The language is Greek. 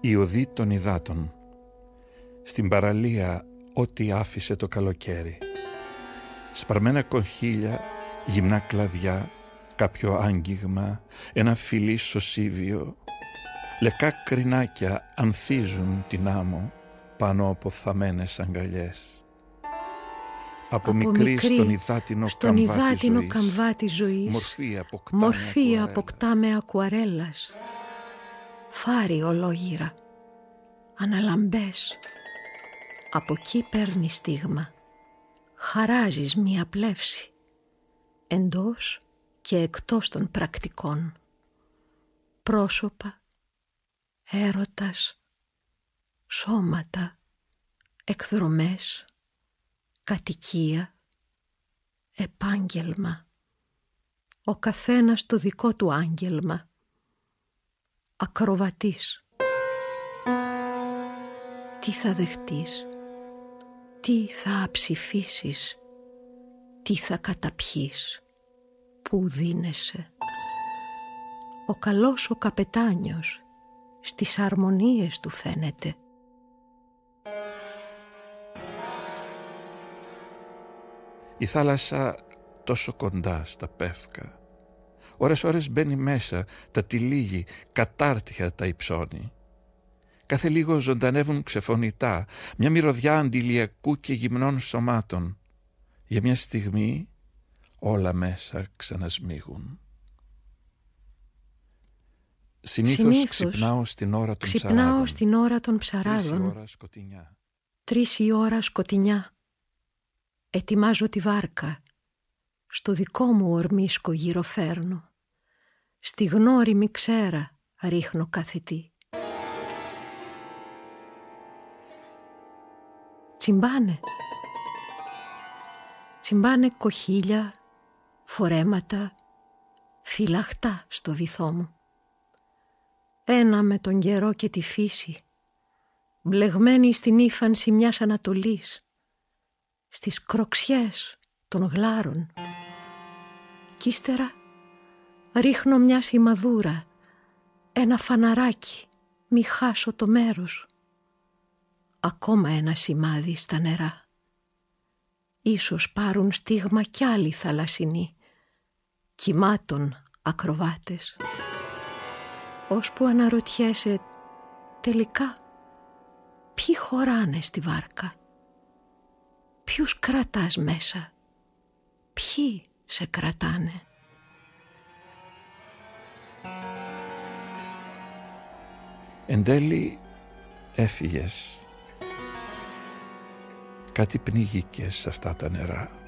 Η οδή των υδάτων. Στην παραλία ό,τι άφησε το καλοκαίρι. Σπαρμένα κοχύλια, γυμνά κλαδιά, κάποιο άγγιγμα, ένα φιλί σωσίβιο. Λευκά κρινάκια ανθίζουν την άμμο πάνω από θαμμένες αγκαλιές. Από μικρή στον υδάτινο καμβάτι ζωής μορφή αποκτά με ακουαρέλας. Φάρι ολόγυρα, αναλαμπές. Από εκεί παίρνει στίγμα, χαράζεις μία πλεύση, εντός και εκτός των πρακτικών. Πρόσωπα, έρωτας, σώματα, εκδρομές, κατοικία, επάγγελμα. Ο καθένας το δικό του άγγελμα. Ακροβατής. Τι θα δεχτείς, τι θα αψηφίσεις, τι θα καταπιείς, πού δίνεσαι. Ο καλός ο καπετάνιος στις αρμονίες του φαίνεται. Η θάλασσα τόσο κοντά στα πεύκα. Ώρες μπαίνει μέσα, τα τυλίγει, κατάρτιχα τα υψώνει. Κάθε λίγο ζωντανεύουν ξεφωνητά, μια μυρωδιά αντιλιακού και γυμνών σωμάτων. Για μια στιγμή όλα μέσα ξανασμίγουν. Συνήθως ξυπνάω στην ώρα των ψαράδων. 3 η ώρα σκοτεινιά. Ετοιμάζω τη βάρκα. Στο δικό μου ορμίσκο γύρω φέρνω. Στη γνώριμη ξέρα ρίχνω κάθε τι. Τσιμπάνε κοχύλια, φορέματα, φυλαχτά στο βυθό μου. Ένα με τον καιρό και τη φύση, μπλεγμένη στην ύφανση μιας Ανατολής, στις κροξιές των γλάρων. Κι ύστερα ρίχνω μια σημαδούρα, ένα φαναράκι, μη χάσω το μέρος. Ακόμα ένα σημάδι στα νερά. Ίσως πάρουν στίγμα κι άλλοι θαλασσινοί, κυμάτων ακροβάτες. Ώσπου αναρωτιέσαι τελικά ποιοι χωράνε στη βάρκα, ποιους κρατάς μέσα, ποιοι σε κρατάνε. Εν τέλει έφυγες. Κάτι πνίγηκες σε αυτά τα νερά.